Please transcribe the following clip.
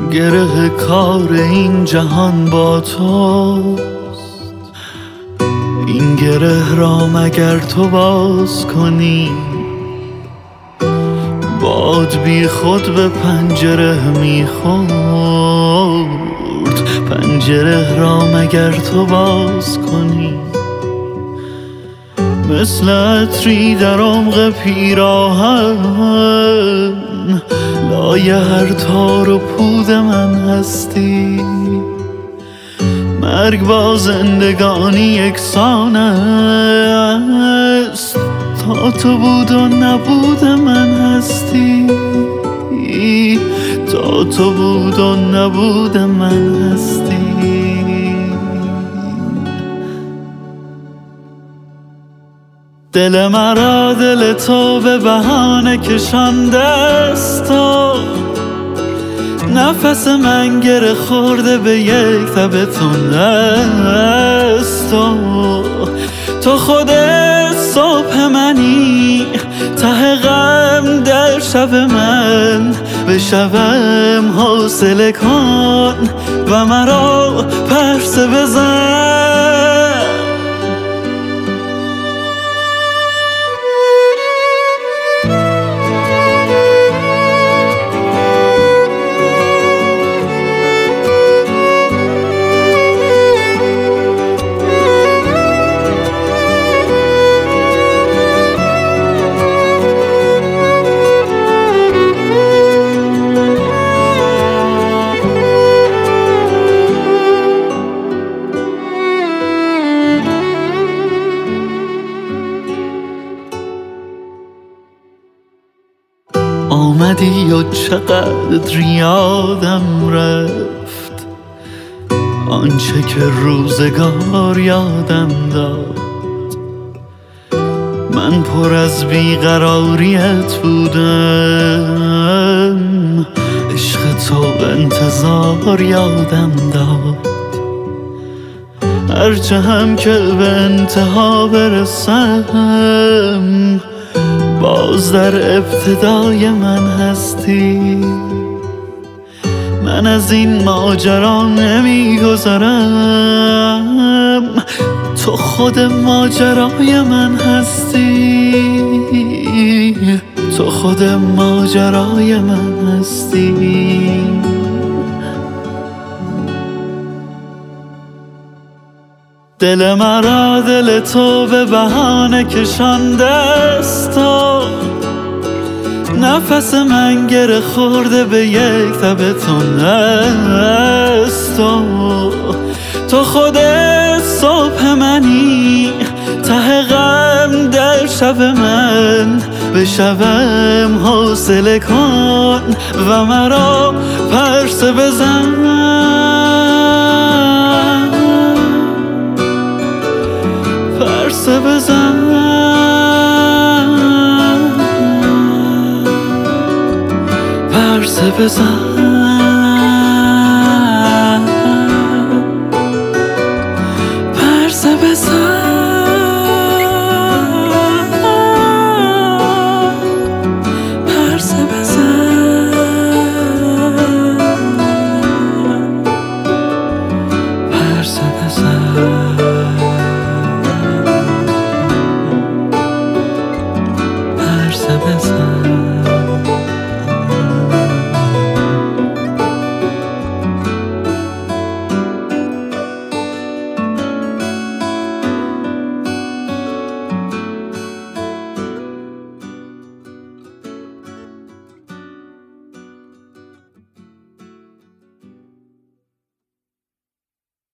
گره کار این جهان با توست. این گره را مگر تو باز کنی، باد بی خود به پنجره میخورد. پنجره را مگر تو باز کنی، مثل عطری در عمق پیراهن لای هر تار و پود من هستی. مرگ با زندگانی یکسان است، تا تو بود و نبود من هستی. تا تو بود و نبود من هستی. دل مرا دل تو به بهانه کشانده است، تو نفس من گره خورده به یک تبتون است. تو خود صبح منی، ته غم در شب من. به شبم حوصله کن و مرا پرسه بزن. آمدی و چقدر یادم رفت آنچه که روزگار یادم داد. من پر از بیقراریت بودم، عشق تو انتظار یادم داد. هرچه هم که به انتها برسم، باز در ابتدای من هستی. من از این ماجرا نمیگذرم، تو خود ماجرای من هستی. تو خود ماجرای من هستی. دل مرا دل تو به بهانه کشانده است، تو نفس من گره خورده به یک تبتون است. تو خود صبح منی، ته غم در شب من. به شبم حوصله کن و مرا پرسه بزن. پرسه بزن. پرسه بزن.